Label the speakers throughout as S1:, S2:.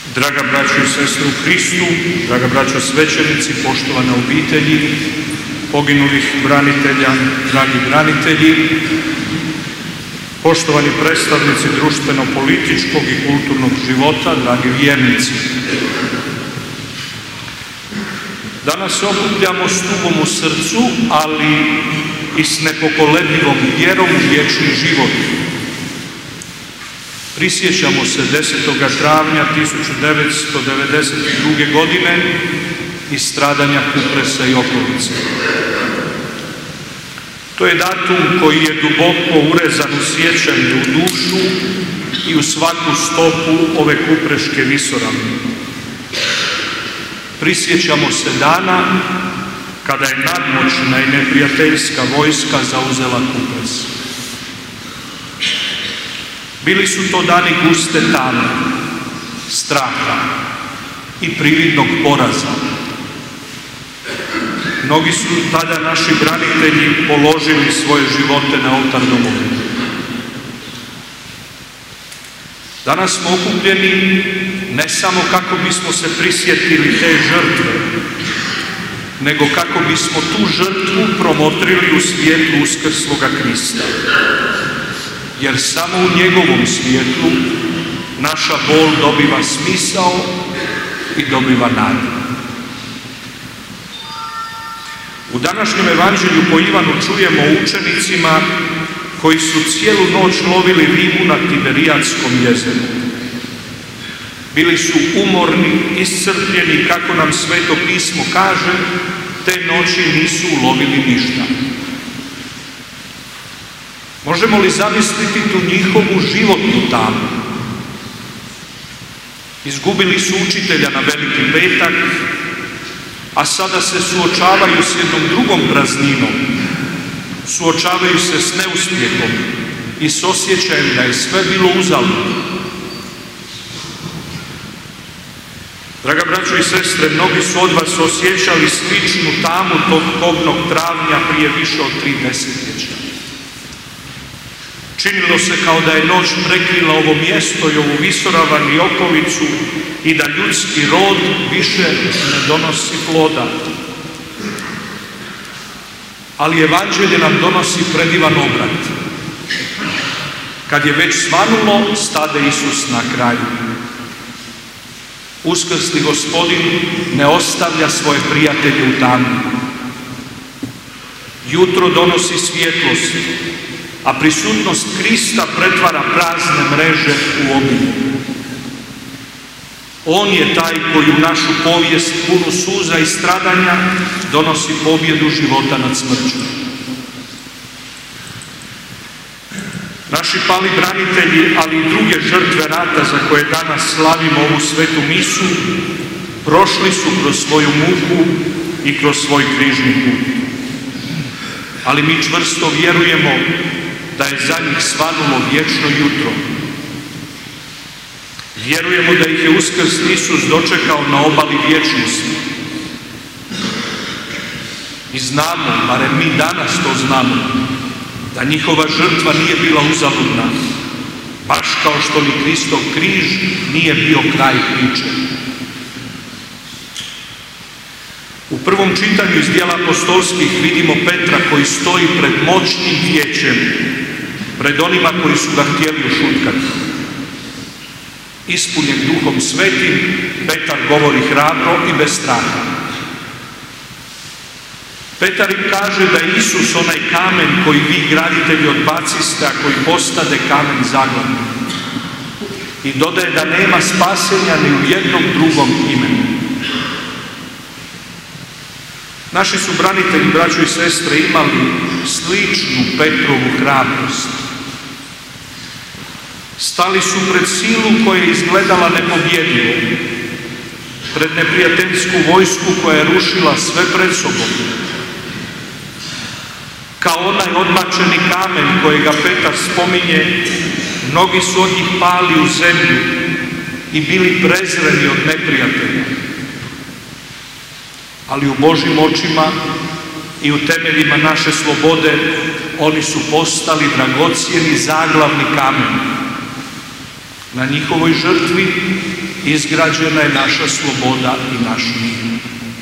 S1: Draga braćo i sestre u Hristu, draga braćo svećenici, poštovane obitelji, poginulih branitelja, dragi branitelji, poštovani predstavnici društveno-političkog i kulturnog života, dragi vjernici. Danas se okupljamo s tugom u srcu, ali i s nepokolebljivom vjerom u vječni život. Prisjećamo se 10. travnja 1992. godine i stradanja Kupresa i okolice. To je datum koji je duboko urezan u sjećanje, u dušu i u svaku stopu ove kupreške visoravni. Prisjećamo se dana kada je nadmoćna i neprijateljska vojska zauzela Kupres. Bili su to dani guste tame, straha i prividnog poraza. Mnogi su tada naši branitelji položili svoje živote na oltar domovine. Danas smo okupljeni ne samo kako bismo se prisjetili te žrtve, nego kako bismo tu žrtvu promotrili u svijetlu uskrsloga Krista. Jer samo u njegovom svijetlu naša bol dobiva smisao i dobiva nadu. U današnjem evanđelju po Ivanu čujemo o učenicima koji su cijelu noć lovili ribu na Tiberijadskom jezeru. Bili su umorni, iscrpljeni, kako nam Sveto pismo kaže, te noći nisu ulovili ništa. Možemo li zamisliti tu njihovu životnu tamu? Izgubili su učitelja na Veliki petak, a sada se suočavaju s jednom drugom prazninom. Suočavaju se s neuspjehom i s osjećajem da je sve bilo uzalud. Draga braćo i sestre, mnogi su od vas osjećali sličnu tamu tog kobnog travnja prije više od 3 desetljeća. Činilo se kao da je noć prekrila ovo mjesto i ovu visoravan i okolicu i da ljudski rod više ne donosi ploda. Ali evanđelje nam donosi predivan obrat. Kad je već svanulo, stade Isus na kraju. Uskrsli Gospodin ne ostavlja svoje prijatelje u tami. Jutro donosi svjetlost, a prisutnost Krista pretvara prazne mreže u obilje. On je taj koji u našu povijest punu suza i stradanja donosi pobjedu života nad smrću. Naši pali branitelji, ali i druge žrtve rata za koje danas slavimo ovu svetu misu, prošli su kroz svoju muku i kroz svoj križni put. Ali mi čvrsto vjerujemo da je za njih svanulo vječno jutro. Vjerujemo da ih je uskrsli Isus dočekao na obali vječnosti. I znamo, barem mi danas to znamo, da njihova žrtva nije bila uzaludna, baš kao što ni Kristov križ nije bio kraj priče. U prvom čitanju iz Djela apostolskih vidimo Petra koji stoji pred moćnim vijećem, pred onima koji su ga htjeli ušutkati. Ispunjen Duhom Svetim, Petar govori hrabro i bez straha. Petar im kaže da je Isus onaj kamen koji vi graditelji odbaciste, a koji postade kamen zaglavni. I dodaje da nema spasenja ni u jednom drugom imenu. Naši su branitelji, braćo i sestre, imali sličnu Petrovu hrabrost. Stali su pred silu koja je izgledala nepobjedivo, pred neprijateljsku vojsku koja je rušila sve pred sobom. Kao onaj odbačeni kamen kojega Petar spominje, mnogi su od njih pali u zemlju i bili prezreni od neprijatelja. Ali u Božjim očima i u temeljima naše slobode oni su postali dragocjeni zaglavni kamen. Na njihovoj žrtvi izgrađena je naša sloboda i naš mir.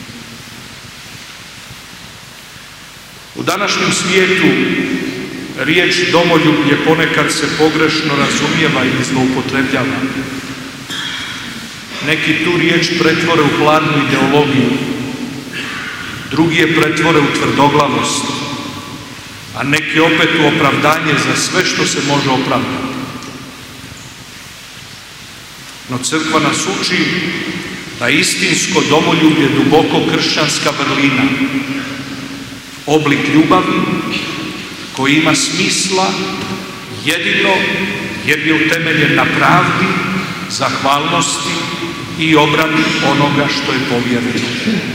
S1: U današnjem svijetu riječ domoljublje ponekad se pogrešno razumijeva i zloupotrebljava. Neki tu riječ pretvore u hladnu ideologiju, drugi je pretvore u tvrdoglavost, a neki opet u opravdanje za sve što se može opravdati. No crkva nas uči da istinsko domoljublje duboko kršćanska vrlina, oblik ljubavi koji ima smisla jedino jer je utemeljen na pravdi, zahvalnosti i obrani onoga što je povjereno.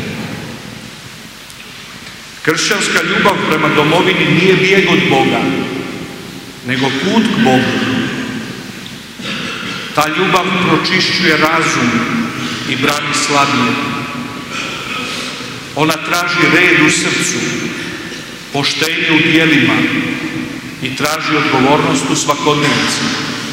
S1: Kršćanska ljubav prema domovini nije bijeg od Boga, nego put k Bogu. Ta ljubav pročišćuje razum i brani slabije. Ona traži red u srcu, poštenje u djelima i traži odgovornost u svakodnevici.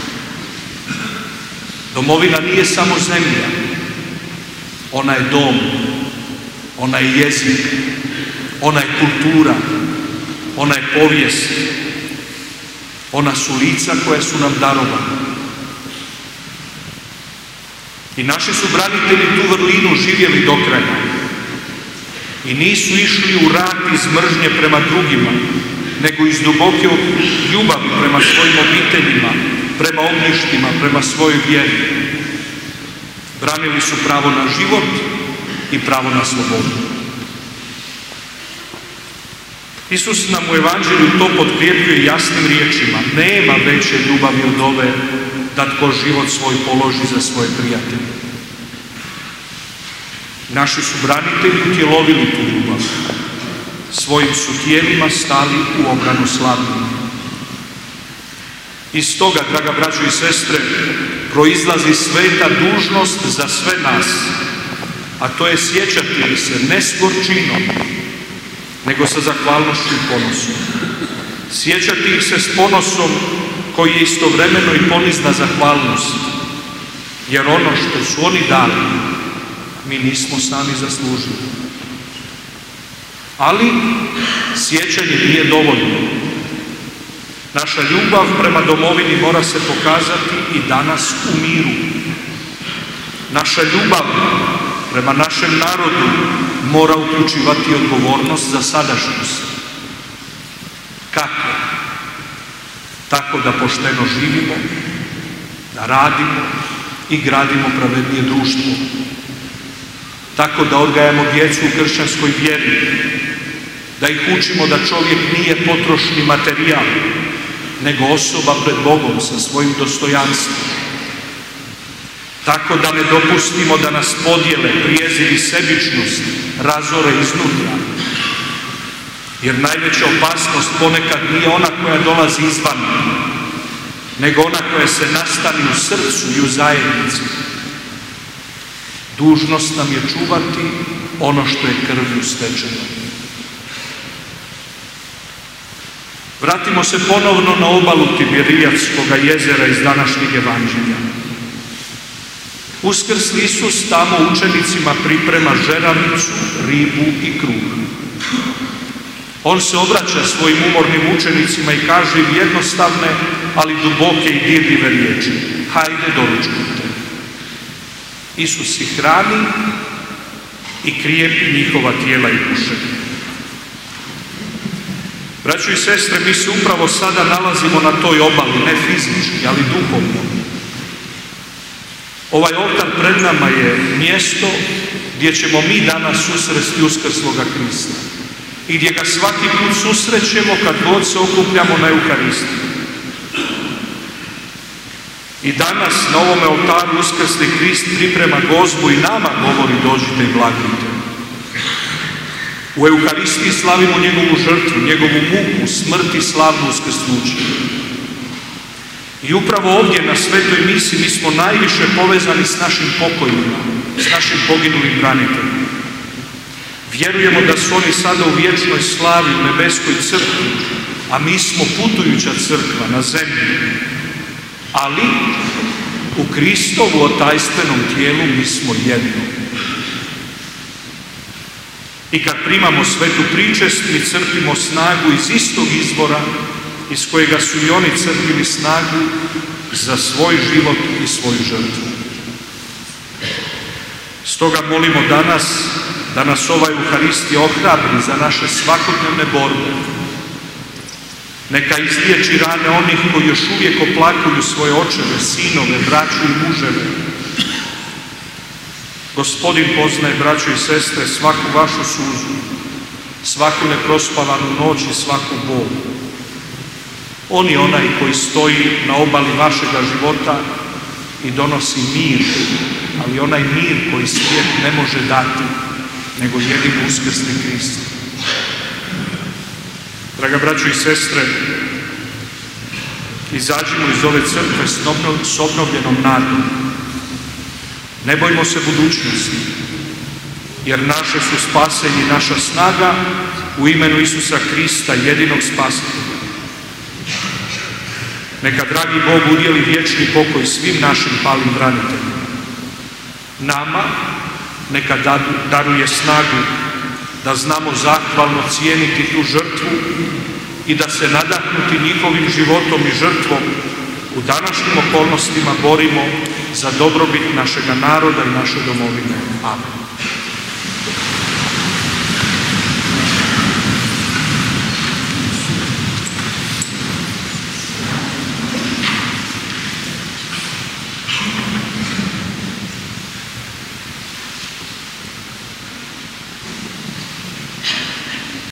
S1: Domovina nije samo zemlja, ona je dom, ona je jezik, ona je kultura, ona je povijest, ona su lica koja su nam darovana. I naši su branitelji tu vrlinu živjeli do kraja i nisu išli u rat iz mržnje prema drugima, nego iz duboke ljubavi prema svojim obiteljima, prema ognjištima, prema svojoj vjeri. Branili su pravo na život i pravo na slobodu. Isus nam u Evanđelju to potkrijepljuje jasnim riječima. Nema veće ljubavi od ove da tko život svoj položi za svoje prijatelje. Naši su branitelji utjelovili tu ljubav. Svojim su tijelima stali u obranu slabih. Iz toga, draga braćo i sestre, proizlazi sveta dužnost za sve nas, a to je sjećati se ne s gorčinom, nego sa zahvalnošću i ponosom. Sjećati ih se s ponosom koji je istovremeno i ponizna zahvalnost, jer ono što su oni dali, mi nismo sami zaslužili. Ali sjećanje nije dovoljno. Naša ljubav prema domovini mora se pokazati i danas u miru. Naša ljubav prema našem narodu mora uključivati odgovornost za sadašnjost. Kako? Tako da pošteno živimo, da radimo i gradimo pravednije društvo. Tako da odgajamo djecu u kršćanskoj vjeri, da ih učimo da čovjek nije potrošni materijal, nego osoba pred Bogom sa svojim dostojanstvom. Tako da ne dopustimo da nas podjele, prijeziv i sebičnost razore iznutra. Jer najveća opasnost ponekad nije ona koja dolazi izvan, nego ona koja se nastani u srcu i u zajednici. Dužnost nam je čuvati ono što je krvlju stečeno. Vratimo se ponovno na obalu Tiberijadskoga jezera iz današnjeg Evanđelja. Uskrsli Isus tamo učenicima priprema žeranicu, ribu i kruh. On se obraća svojim umornim učenicima i kaže im jednostavne, ali duboke i dirljive riječi. Hajde, doručkujte. Isus ih hrani i krijepi njihova tijela i duše. Braćo i sestre, mi se upravo sada nalazimo na toj obali, ne fizički, ali duhovno. Ovaj oltar pred nama je mjesto gdje ćemo mi danas susresti uskrsloga Krista i gdje ga svaki put susrećemo kad god se okupljamo na Euharistiju. I danas na ovome oltaru uskrsli Krist priprema gozbu i nama govori dođite i blagujte. U Euharistiji slavimo njegovu žrtvu, njegovu muku, smrt i slavno uskrsnuće. I upravo ovdje na svetoj misi mi smo najviše povezani s našim pokojima, s našim poginulim braniteljima. Vjerujemo da su oni sada u vječnoj slavi u nebeskoj crkvi, a mi smo putujuća crkva na zemlji. Ali U Kristovu otajstvenom tijelu mi smo jedno. I kad primamo svetu pričest, mi crpimo snagu iz istog izvora iz kojega su i oni crpili snagu za svoj život i svoju žrtvu. Stoga molimo danas da nas ova Euharistija ohrabri za naše svakodnevne borbe. Neka izliječi rane onih koji još uvijek oplakuju svoje očeve, sinove, braću i muževe. Gospodin poznaje, braćo i sestre, svaku vašu suzu, svaku neprospavanu noć i svaku bol. On je onaj koji stoji na obali vašega života i donosi mir, ali onaj mir koji svijet ne može dati, nego jedini uskrsni Krist. Draga braćo i sestre, izađimo iz ove crkve s obnovljenom nadom. Ne bojmo se budućnosti, jer naše su spasenje i naša snaga u imenu Isusa Krista, jedinog spasitelja. Neka dragi Bog udjeli vječni pokoj svim našim palim braniteljima. Nama neka daruje snagu da znamo zahvalno cijeniti tu žrtvu i da se nadahnuti njihovim životom i žrtvom u današnjim okolnostima borimo za dobrobit našega naroda i naše domovine. Amen.